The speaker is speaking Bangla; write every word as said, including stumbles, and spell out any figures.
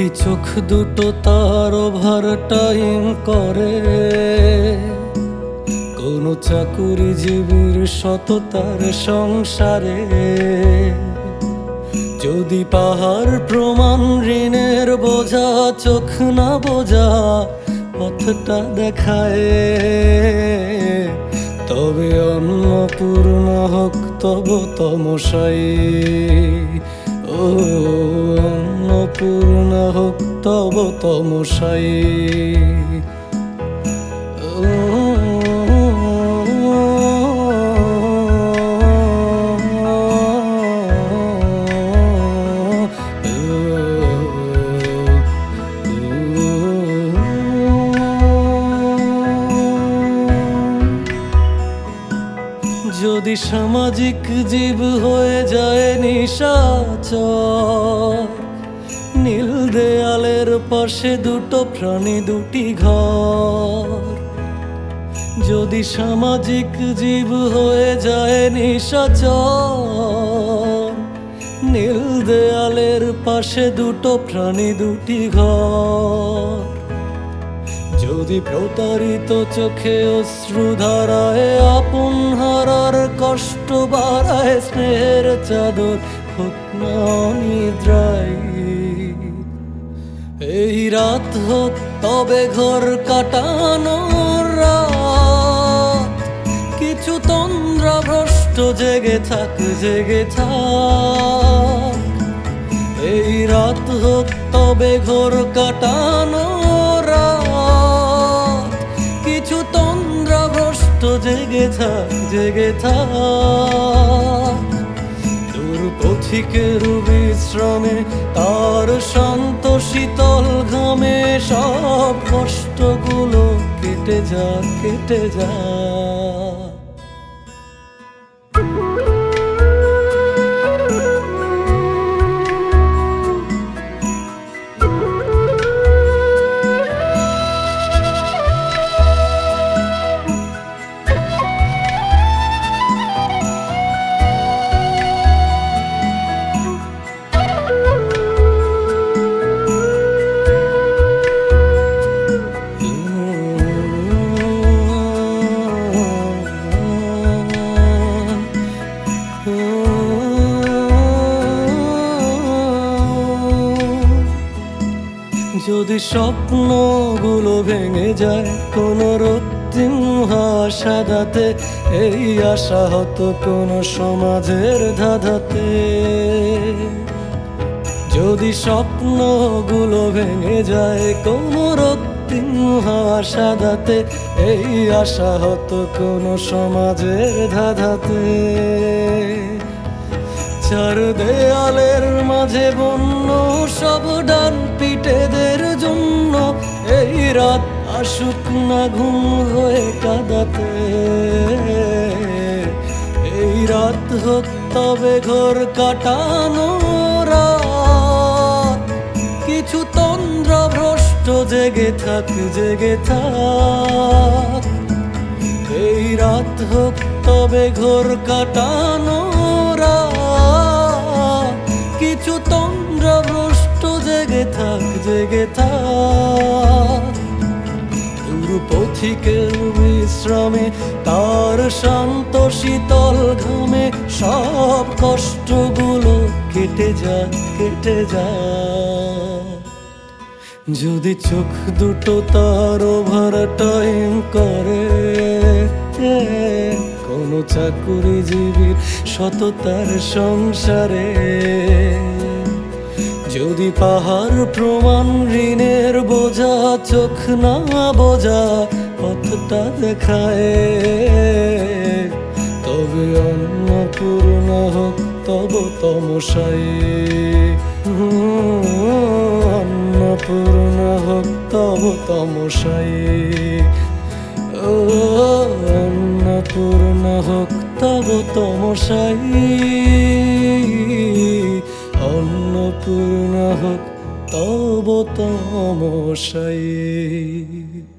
চোখ দুটো তার ওভার টাইম করে, কোন চাকুরিজীবীর সততার সংসারে। যদি পাহাড় প্রমাণ ঋণের বোঝা চোখ না বোঝা পথটা দেখায়, তবে অন্নপূর্ণ হোক তব তমসাই। ও অন্নপূর্ণ হোক তব তমসাই। যদি সামাজিক জীব হয়ে যায় নিশাচর, নীল দেয়ালের পাশে দুটো প্রাণী দুটি ঘর। যদি সামাজিক জীব হয়ে যায় নিশাচর, নীল দেয়ালের পাশে দুটো প্রাণী দুটি ঘর। যদি প্রতারিত চোখে অশ্রুধারায় আপন হারার কষ্ট বাড়ায়, স্নেহের চাদর হোক না অনিদ্রায়। এই রাত হোক তবে ঘর কাটানোর রাত, কিছু তন্দ্রা ভ্রষ্ট জেগে থাক জেগে থাক। এই রাত হোক তবে ঘর কাটানোর রাত, কিছু তন্দ্রা ভ্রষ্ট জেগে থাক জেগে থাক। দূর পথিকের বিশ্রামে তার শান্ত শীতল ঘামে সব কষ্টগুলো কেটে যা কেটে যা। যদি স্বপ্নগুলো ভেঙে যায় কোন রক্তিম হাসাদাতে, এই আশা হতো কোন সমাজের ধাঁধাতে। যদি স্বপ্নগুলো ভেঙে যায় কোন রক্তিম হাসাদাতে, এই আশা হতো কোন সমাজের ধাঁধাতে। চার দেয়ালের মাঝে বন্য সব ডান পিটেদের জন্য, এই রাত আসুক না ঘুম হয়ে কাঁদাতে। এই রাত হোক তবে ঘর কাটানো রাত, কিছু তন্দ্রা ভ্রষ্ট জেগে থাক জেগে থাক। এই রাত হোক তবে ঘর কাটানো রাত, কিছু তন্দ্রা ভ্রষ্ট জেগে থাক জেগে থাক। দূর পথিকের বিশ্রামে তার শান্ত শীতল ঘামে সব কষ্টগুলো কেটে যা কেটে যা। যদি চোখ দুটো তার ওভার টাইম করে, কোন চাকুরিজীবীর সততার সংসারে। যদি পাহাড় প্রমাণ ঋণের বোঝা চোখ না বোঝা পথটা দেখায়, তবে অন্নপূর্ণ হোক তব তমসাই। অন্নপূর্ণ হোক তব তমসাই। ও অন্নপূর্ণ হোক তব তমসাই। অন্নপূর্ণ হোক তব তমসাই।